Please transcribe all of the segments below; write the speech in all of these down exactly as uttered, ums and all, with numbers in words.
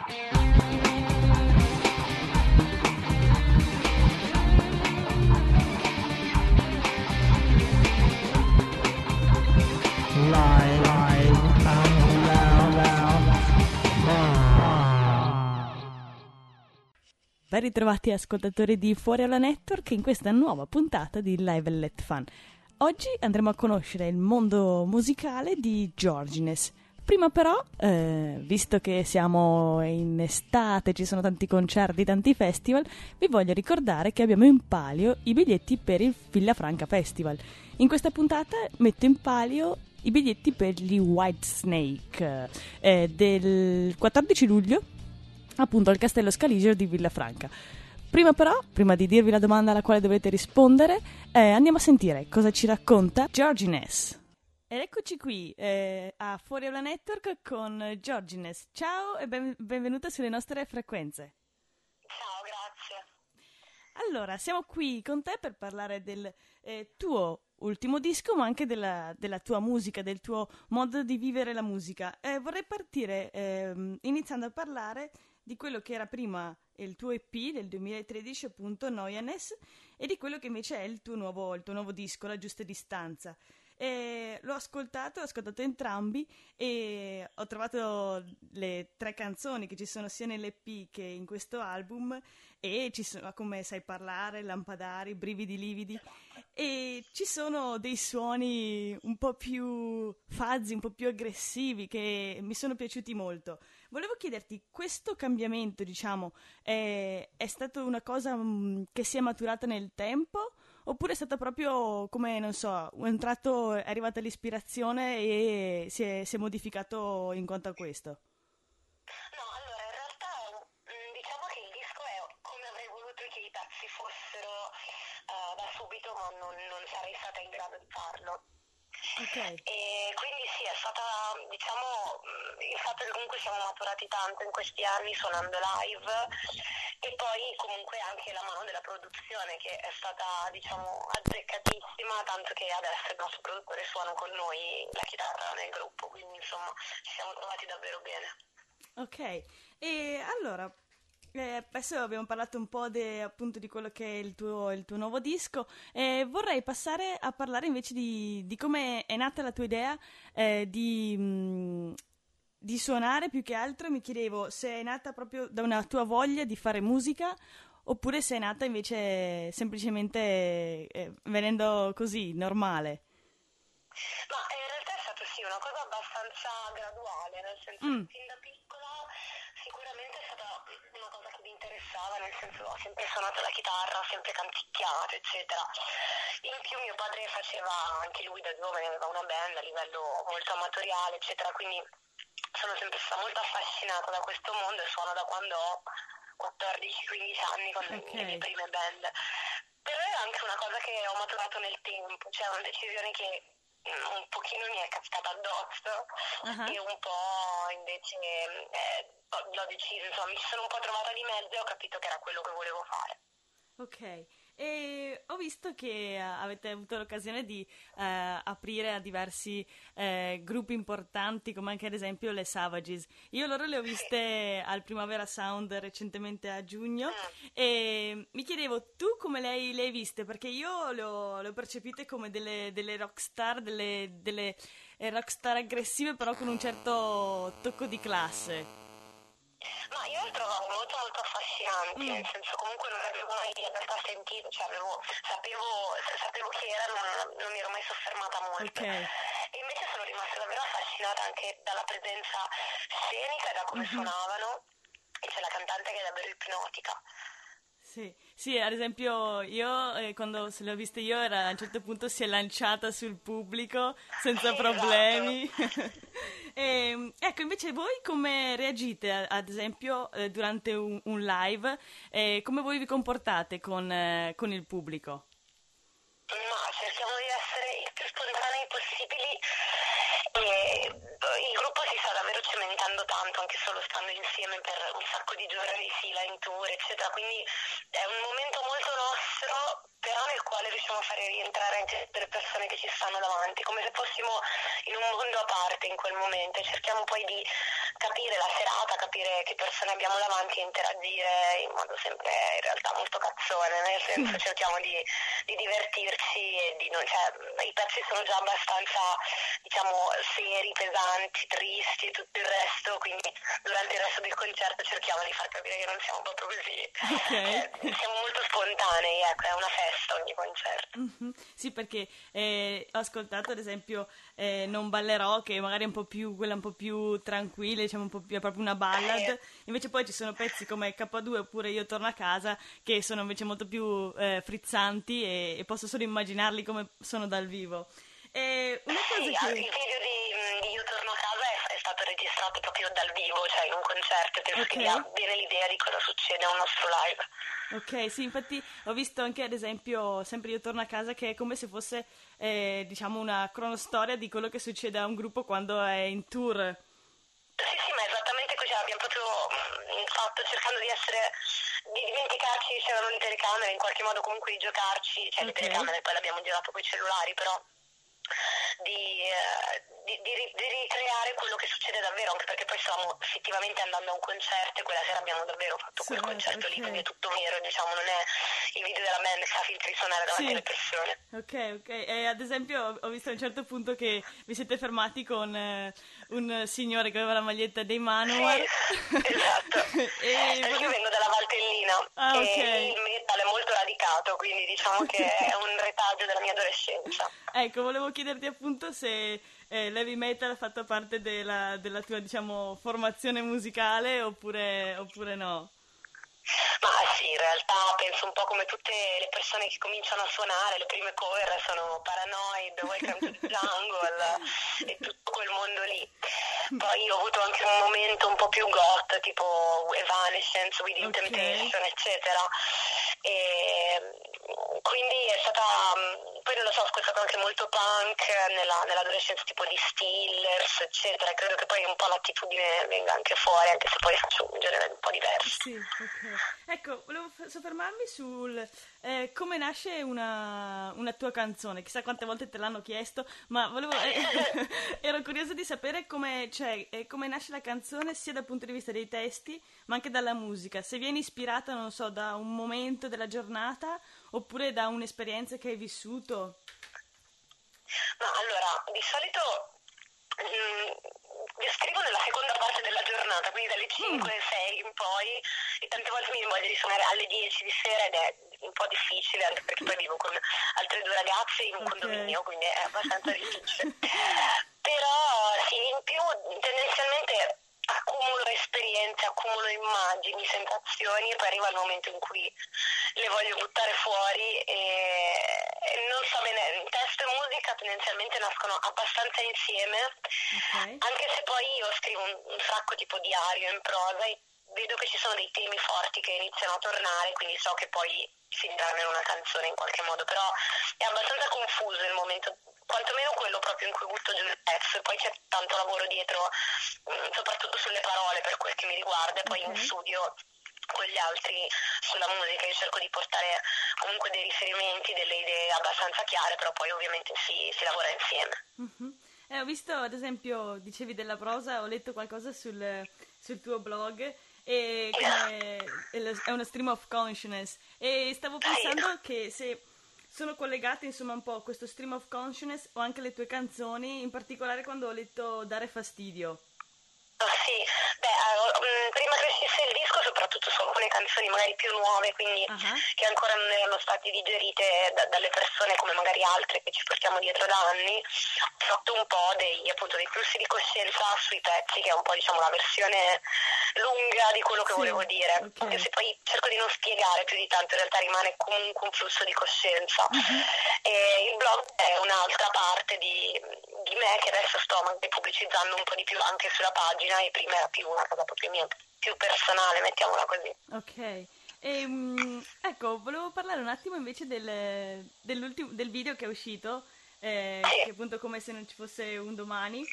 Ben ritrovati ascoltatori di Fuori Aula Network in questa nuova puntata di Live and Let Fun. Oggi andremo a conoscere il mondo musicale di Georgines. Prima però, eh, visto che siamo in estate, ci sono tanti concerti, tanti festival, vi voglio ricordare che abbiamo in palio i biglietti per il Villafranca Festival. In questa puntata metto in palio i biglietti per gli Whitesnake eh, del quattordici luglio, appunto al Castello Scaliger di Villafranca. Prima però, prima di dirvi la domanda alla quale dovete rispondere, eh, andiamo a sentire cosa ci racconta Georgines. Ed eccoci qui eh, a Fuori Aula Network con Georgines. Ciao e ben, benvenuta sulle nostre frequenze. Ciao, grazie. Allora, siamo qui con te per parlare del eh, tuo ultimo disco, ma anche della, della tua musica, del tuo modo di vivere la musica. Eh, vorrei partire eh, iniziando a parlare di quello che era prima il tuo E P del duemilatredici, appunto Noyanes, e di quello che invece è il tuo nuovo, il tuo nuovo disco, La Giusta Distanza. E l'ho ascoltato, ho ascoltato entrambi e ho trovato le tre canzoni che ci sono sia nell'E P che in questo album, e ci sono Come sai parlare, Lampadari, Brividi lividi, e ci sono dei suoni un po' più fuzzy, un po' più aggressivi che mi sono piaciuti molto. Volevo chiederti, questo cambiamento, diciamo, è, è stata una cosa mh, che si è maturata nel tempo? Oppure è stata proprio come, non so, un tratto è arrivata l'ispirazione e si è, si è modificato in quanto a questo? No, allora in realtà mh, diciamo che il disco è come avrei voluto che i pezzi fossero uh, da subito, ma non, non sarei stata in grado di farlo. Okay. E quindi sì, è stata, diciamo, il fatto che comunque siamo maturati tanto in questi anni suonando live, e poi comunque anche la mano della produzione che è stata, diciamo, azzeccatissima, tanto che adesso il nostro produttore suona con noi la chitarra nel gruppo, quindi insomma ci siamo trovati davvero bene. Ok, e allora eh, adesso abbiamo parlato un po' de, appunto di quello che è il tuo, il tuo nuovo disco, e vorrei passare a parlare invece di, di come è nata la tua idea eh, di, mh, di suonare. Più che altro mi chiedevo se è nata proprio da una tua voglia di fare musica, oppure se è nata invece semplicemente eh, venendo così, normale. Ma in realtà è stato sì una cosa abbastanza graduale, nel senso Mm. che fin da piccola sicuramente è stata una cosa che mi interessava, nel senso ho sempre suonato la chitarra, ho sempre canticchiato, eccetera. In più mio padre faceva, anche lui da giovane, aveva una band a livello molto amatoriale, eccetera, quindi sono sempre stata molto affascinata da questo mondo e suono da quando ho quattordici quindici anni con Ok. le mie prime band. Però è anche una cosa che ho maturato nel tempo, cioè una decisione che un pochino mi è cascata addosso Uh-huh. e un po' invece eh, l'ho deciso, insomma mi ci sono un po' trovata di mezzo e ho capito che era quello che volevo fare. Ok, e ho visto che eh, avete avuto l'occasione di eh, aprire a diversi eh, gruppi importanti, come anche ad esempio le Savages. Io loro le ho viste al Primavera Sound recentemente a giugno, Mm. e mi chiedevo, tu come le hai, le hai viste? Perché io le ho, le ho percepite come delle, delle rockstar, delle, delle eh, rockstar aggressive, però con un certo tocco di classe. Ma io le trovavo molto molto affascinanti, Mm. nel senso comunque non avevo mai in realtà sentito, cioè avevo, sapevo, sapevo chi erano, ma non, non mi ero mai soffermata molto. Ok. E invece sono rimasta davvero affascinata anche dalla presenza scenica e da come Mhm. suonavano, e c'è la cantante che è davvero ipnotica. Sì, sì, ad esempio io eh, quando se l'ho vista io era, a un certo punto si è lanciata sul pubblico senza Sì, problemi. E, ecco, invece voi come reagite, a- ad esempio, eh, durante un, un live? Eh, come voi vi comportate con, eh, con il pubblico? Ma cerchiamo di essere il più spontanei possibili, e il gruppo si sta davvero cementando tanto, anche solo stando insieme per un sacco di giorni di fila in tour, eccetera, quindi è un momento molto nostro, però nel quale riusciamo a fare rientrare anche le persone che ci stanno davanti, come se fossimo in un mondo a parte in quel momento, e cerchiamo poi di capire la serata fa capire che persone abbiamo davanti e interagire in modo sempre in realtà molto cazzone, nel senso cerchiamo di, di divertirci e di non, cioè, i pezzi sono già abbastanza, diciamo, seri, pesanti, tristi e tutto il resto, quindi durante il resto del concerto cerchiamo di far capire che non siamo proprio così, Okay. eh, siamo molto spontanei, ecco, è una festa ogni concerto. Mh-mh. Sì, perché, ehm, ho ascoltato ad esempio, ehm, Non ballerò, che magari è un po' più quella un po' più tranquilla, diciamo un po' più è proprio una ballad, invece poi ci sono pezzi come K due oppure Io torno a casa che sono invece molto più, ehm, frizzanti e e posso solo immaginarli come sono dal vivo. E una cosa Sì, che il video di, di Io torno a casa è, è stato registrato proprio dal vivo, cioè in un concerto, penso che dia Ok. bene l'idea di cosa succede a un nostro live. Ok, sì, infatti ho visto anche ad esempio, sempre Io torno a casa, che è come se fosse, eh, diciamo, una cronostoria di quello che succede a un gruppo quando è in tour. Sì, sì, ma è esattamente così, abbiamo proprio mh, fatto cercando di essere, di dimenticarci che c'erano le telecamere, in qualche modo comunque di giocarci, cioè le Ok, telecamere poi le abbiamo girato con i cellulari, però di, eh, di, di ri- di ricreare quello che succede davvero, anche perché poi stavamo effettivamente andando a un concerto e quella sera abbiamo davvero fatto quel suonato, concerto lì, quindi è ok. tutto vero, diciamo, non è il video della band che fa finta di suonare davanti alle Sì, persone. ok, ok. E ad esempio ho ho visto a un certo punto che vi siete fermati con eh, un signore che aveva la maglietta dei Manowar. Sì, esatto. E Perché io volevo... vengo dalla Valtellina Ah, e lì ok. il metal è molto radicato, quindi diciamo che è un retaggio della mia adolescenza. Ecco, volevo chiederti appunto se eh, l'heavy metal ha fatto parte della, della tua, diciamo, formazione musicale oppure, oppure no. Ma sì, in realtà penso un po' come tutte le persone che cominciano a suonare, le prime cover sono Paranoid, Welcome to the Jungle e tutto quel mondo lì. Poi io ho avuto anche un momento un po' più goth, tipo Evanescence, Within Ok, Temptation, eccetera. E quindi è stata, poi non lo so, ho ascoltato anche molto punk nella, nell'adolescenza, tipo di Stillers, eccetera. Credo che poi un po' l'attitudine venga anche fuori, anche se poi faccio un genere un po' diverso. sì, ok. Ecco, volevo f- soffermarmi sul eh, come nasce una, una tua canzone. Chissà quante volte te l'hanno chiesto, ma volevo, eh, ero curiosa di sapere come, cioè, eh, come nasce la canzone sia dal punto di vista dei testi, ma anche dalla musica. Se viene ispirata, non so, da un momento della giornata oppure da un'esperienza che hai vissuto. Ma allora, di solito mh, scrivo nella seconda parte della giornata, quindi dalle Mm, cinque sei in poi, e tante volte mi voglio di suonare alle dieci di sera ed è un po' difficile, anche perché poi vivo con altre due ragazze in un ok. condominio, quindi è abbastanza difficile. Però sì, in più tendenzialmente accumulo esperienze, accumulo immagini, sensazioni e poi arriva il momento in cui le voglio buttare fuori e, e non so bene, testo e musica tendenzialmente nascono abbastanza insieme, Ok. anche se poi io scrivo un, un sacco tipo diario in prosa e vedo che ci sono dei temi forti che iniziano a tornare, quindi so che poi finiranno in una canzone in qualche modo, però è abbastanza confuso il momento, quantomeno quello proprio in cui butto giù il pezzo, e poi c'è tanto lavoro dietro, mh, soprattutto sulle parole per quel che mi riguarda, e poi Ok. in studio con gli altri sulla musica io cerco di portare comunque dei riferimenti, delle idee abbastanza chiare, però poi ovviamente si, si lavora insieme. Mhm. Eh, ho visto, ad esempio, dicevi della prosa, ho letto qualcosa sul, sul tuo blog e come è uno stream of consciousness e stavo Sì. pensando che se sono collegate insomma un po' a questo stream of consciousness o anche le tue canzoni, in particolare quando ho letto Dare fastidio. Oh, sì, beh, eh, mh, prima che uscisse il disco, soprattutto su alcune canzoni magari più nuove, quindi Ah, ah, che ancora non erano state digerite da- dalle persone come magari altre che ci portiamo dietro da anni, ho fatto un po' dei, appunto, dei flussi di coscienza sui pezzi, che è un po' diciamo la versione lunga di quello che sì, volevo dire, anche ok. se poi cerco di non spiegare più di tanto, in realtà rimane comunque un flusso di coscienza. Mhm. E il blog è un'altra parte di, di me che adesso sto magari pubblicizzando un po' di più anche sulla pagina e prima era più una cosa proprio mia, più personale, mettiamola così. Ok. E, mm, ecco, volevo parlare un attimo invece del, dell'ultimo, del video che è uscito, eh, Sì, che è appunto come se non ci fosse un domani,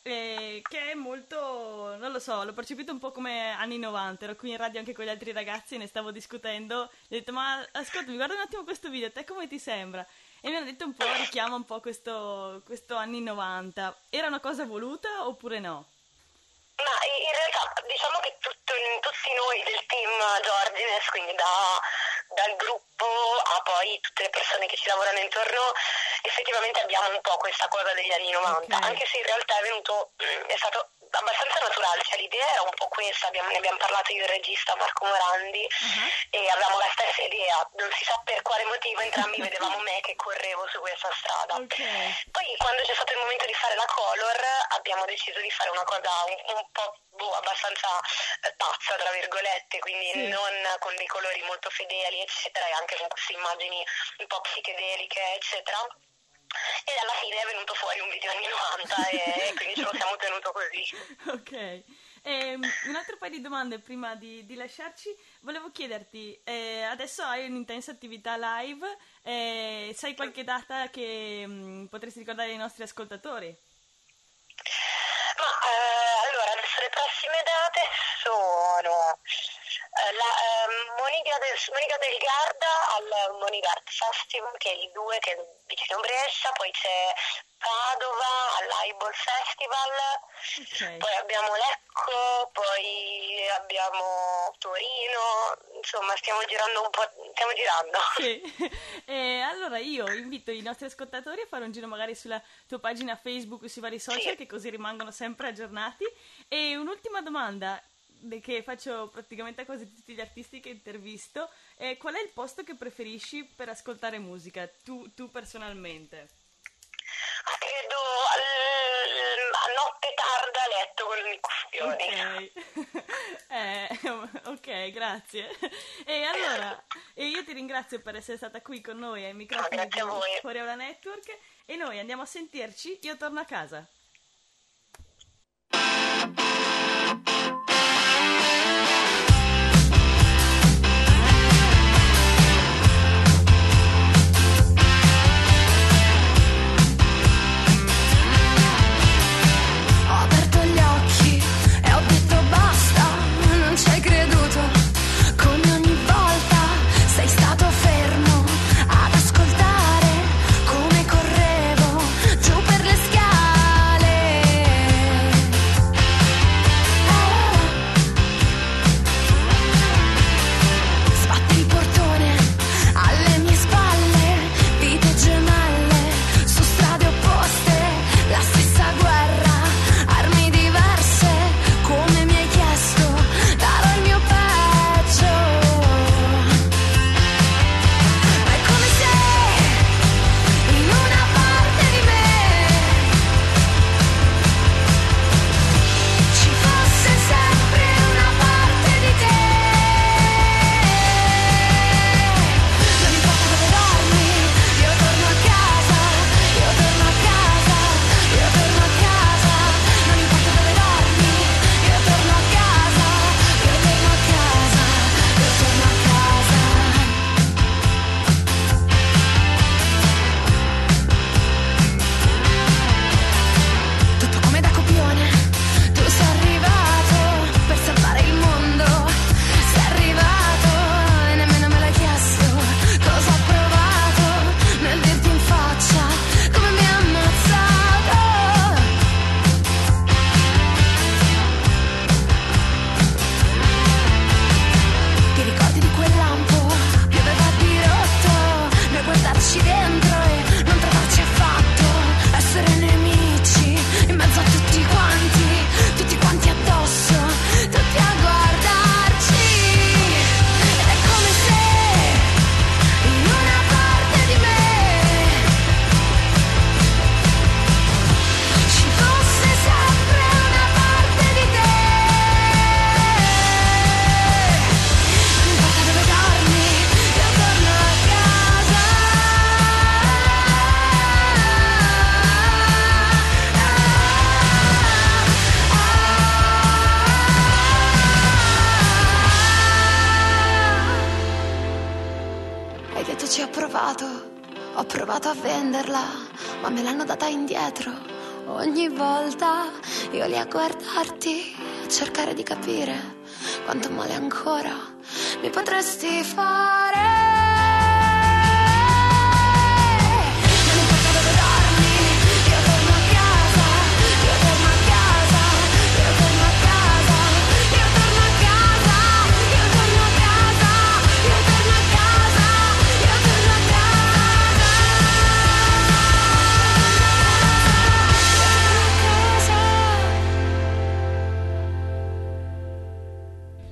eh, che è molto, non lo so, l'ho percepito un po' come anni novanta, ero qui in radio anche con gli altri ragazzi e ne stavo discutendo, e ho detto, ma ascoltami, guarda un attimo questo video, a te come ti sembra? E mi hanno detto un po', richiama un po' questo, questo anni novanta. Era una cosa voluta oppure no? ma in realtà diciamo che tutto, tutti noi del team Giorgines, quindi da, dal gruppo a poi tutte le persone che ci lavorano intorno, effettivamente abbiamo un po' questa cosa degli anni novanta, okay. Anche se in realtà è venuto, è stato abbastanza naturale, cioè l'idea era un po' questa, abbiamo, ne abbiamo parlato io e il regista Marco Morandi, uh-huh. E avevamo la stessa idea, non si sa per quale motivo entrambi vedevamo me che correvo su questa strada. Okay. Poi quando c'è stato il momento di fare la color abbiamo deciso di fare una cosa un, un po' boh, abbastanza eh, pazza tra virgolette, quindi sì. Non con dei colori molto fedeli eccetera, e anche con queste immagini un po' psichedeliche eccetera. E alla fine è venuto fuori un video anni novanta e quindi ce lo siamo tenuto così. Ok. E, un altro paio di domande prima di, di lasciarci. Volevo chiederti, eh, adesso hai un'intensa attività live, eh, sai qualche data che mh, potresti ricordare ai nostri ascoltatori? Ma eh, allora, adesso le prossime date sono la uh, Monica, del, Monica del Garda al Monigard Festival, che è il due, che è vicino Brescia, poi c'è Padova all'Aibol Festival, okay. Poi abbiamo Lecco, poi abbiamo Torino, insomma stiamo girando un po', stiamo girando. Sì. E allora io invito i nostri ascoltatori a fare un giro magari sulla tua pagina Facebook, sui vari social, sì. Che così rimangono sempre aggiornati. E un'ultima domanda che faccio praticamente a quasi tutti gli artisti che intervisto, eh, qual è il posto che preferisci per ascoltare musica, tu, tu personalmente? Credo al, a notte tarda a letto con i cuffioni. Ok, eh, ok, grazie. E allora, e io ti ringrazio per essere stata qui con noi ai microfoni di Fuori Aula Network, e noi andiamo a sentirci Io torno a casa. Ho provato a venderla, ma me l'hanno data indietro. Ogni volta io lì a guardarti, a cercare di capire quanto male ancora mi potresti fare. Io torno a casa, io torno a casa, io torno a casa,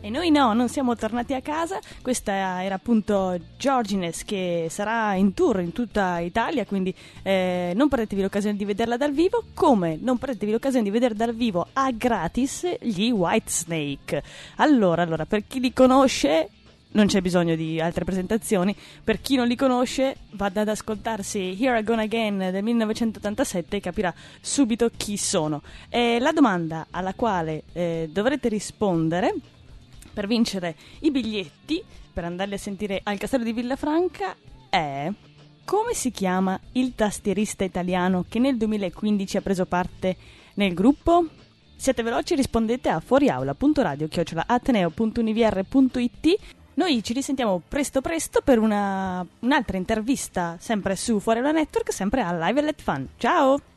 E noi no, non siamo tornati a casa. Questa era appunto Georgines, che sarà in tour in tutta Italia, quindi eh, non perdetevi l'occasione di vederla dal vivo, come non perdetevi l'occasione di vedere dal vivo a gratis gli Whitesnake. Allora, allora, per chi li conosce, non c'è bisogno di altre presentazioni. Per chi non li conosce, vada ad ascoltarsi Here I Gone Again del millenovecentottantasette e capirà subito chi sono. E la domanda alla quale eh, dovrete rispondere per vincere i biglietti per andarli a sentire al Castello di Villafranca è: come si chiama il tastierista italiano che nel duemilaquindici ha preso parte nel gruppo? Siete veloci, rispondete a fuoriaula punto radio chiocciola ateneo punto univr punto it. Noi ci risentiamo presto presto per una, un'altra intervista sempre su Fuoriaula Network, sempre a Live and Let Fun. Ciao!